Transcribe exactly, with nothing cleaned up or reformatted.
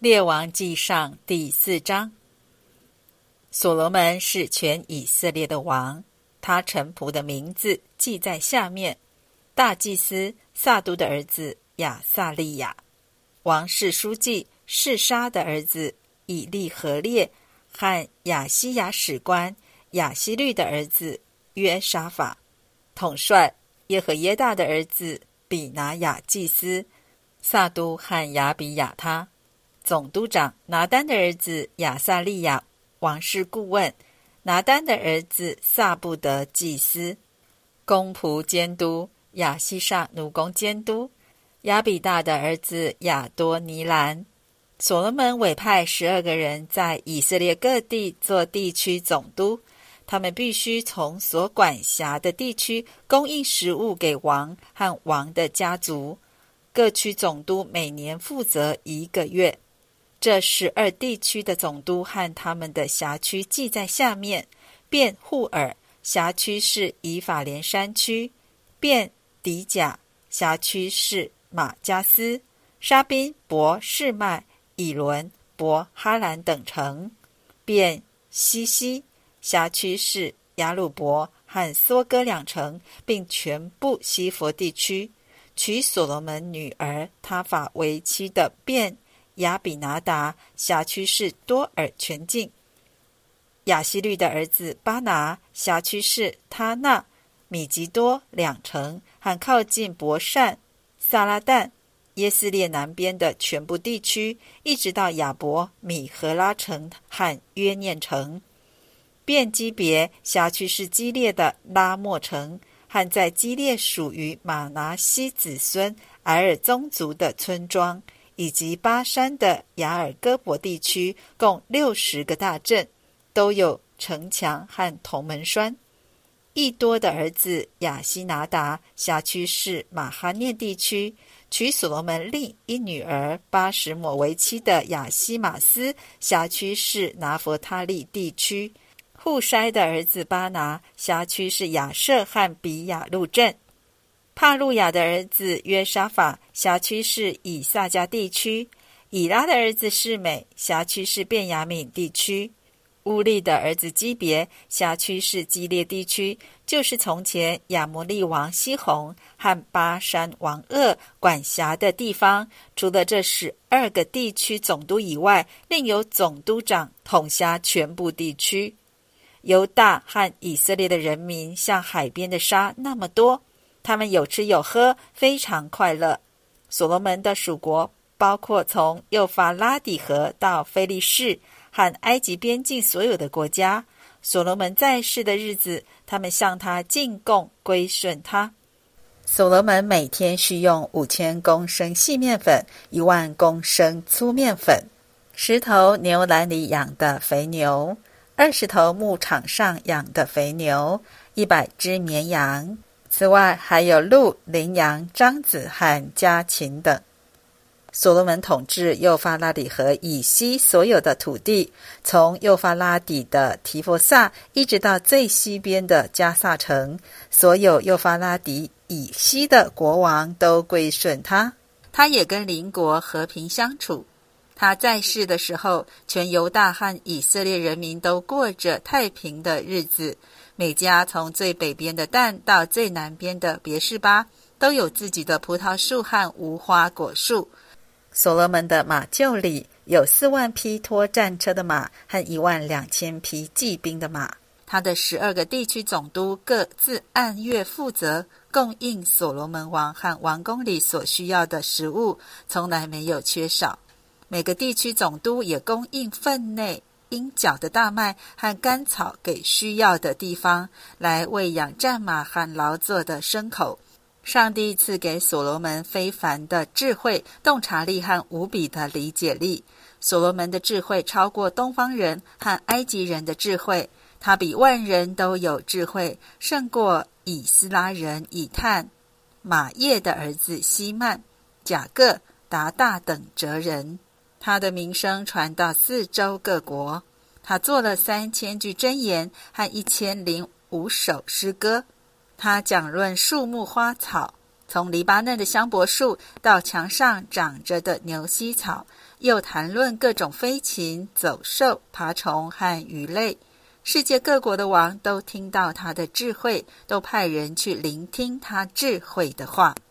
列王纪上第四章。所罗门是全以色列的王，他臣仆的名字记在下面：大祭司撒督的儿子亚撒利雅，王室书记示沙的儿子以利何列，和亚西亚史官亚希律的儿子约沙法，统帅耶和耶大的儿子比拿雅祭司，撒督和亚比亚他，总督长拿单的儿子亚撒利雅，王室顾问拿单的儿子撒布德祭司，公仆监督亚西煞奴工监督，亚比大的儿子亚多尼兰。所罗门委派十二个人在以色列各地做地区总督，他们必须从所管辖的地区供应食物给王和王的家族。各区总督每年负责一个月。这十二地区的总督和他们的辖区记在下面：便户尔辖区是以法莲山区，便底甲辖区是马加斯，沙宾、伯、示麦、以伦、伯、哈兰等城，便西西辖区是雅鲁伯和梭哥两城，并全部西佛地区。娶所罗门女儿他法为妻的便亚比拿达辖区是多尔全境，亚希律的儿子巴拿辖区是他那、米吉多两城和靠近伯善、撒拉旦、耶斯列南边的全部地区，一直到亚伯、米和拉城和约念城。便基别辖区是基列的拉莫城和在基列属于马拿西子孙埃尔宗族的村庄，以及巴山的雅尔戈伯地区，共六十个大镇，都有城墙和铜门栓。益多的儿子亚西拿达辖区是马哈念地区，娶所罗门另一女儿巴什抹为妻的亚西马斯辖区是拿弗他利地区。户筛的儿子巴拿辖区是亚舍和比亚路镇。帕路亚的儿子约沙法辖区是以萨迦地区。以拉的儿子示美辖区是便雅悯地区。乌利的儿子基别辖区是基列地区，就是从前亚摩利王西宏和巴山王噩管辖的地方。除了这十二个地区总督以外，另有总督长统辖全部地区。犹大和以色列的人民像海边的沙那么多，他们有吃有喝，非常快乐。所罗门的属国包括从幼发拉底河到非利士和埃及边境所有的国家。所罗门在世的日子，他们向他进贡，归顺他。所罗门每天需用五千公升细面粉，一万公升粗面粉，十头牛栏里养的肥牛，二十头牧场上养的肥牛，一百只绵羊，此外还有鹿、羚羊、獐子和家禽等。所罗门统治幼发拉底河以西所有的土地，从幼发拉底的提佛萨一直到最西边的加萨城，所有幼发拉底以西的国王都归顺他。他也跟邻国和平相处。他在世的时候，全犹大和以色列人民都过着太平的日子。每家从最北边的但到最南边的别是巴，都有自己的葡萄树和无花果树。所罗门的马厩里有四万匹拖战车的马和一万两千匹骑兵的马。他的十二个地区总督各自按月负责，供应所罗门王和王宫里所需要的食物，从来没有缺少。每个地区总督也供应分内鹰角的大麦和干草给需要的地方，来喂养战马和劳作的牲口。上帝赐给所罗门非凡的智慧、洞察力和无比的理解力。所罗门的智慧超过东方人和埃及人的智慧，他比万人都有智慧，胜过以斯拉人以探、马叶的儿子希曼、甲各、达大等哲人。他的名声传到四周各国。他做了三千句箴言和一千零五首诗歌。他讲论树木花草， 从黎巴嫩的香柏树到墙上长着的牛膝草，又谈论各种飞禽、走兽、爬虫和鱼类。世界各国的王都听到他的智慧，都派人去聆听他智慧的话。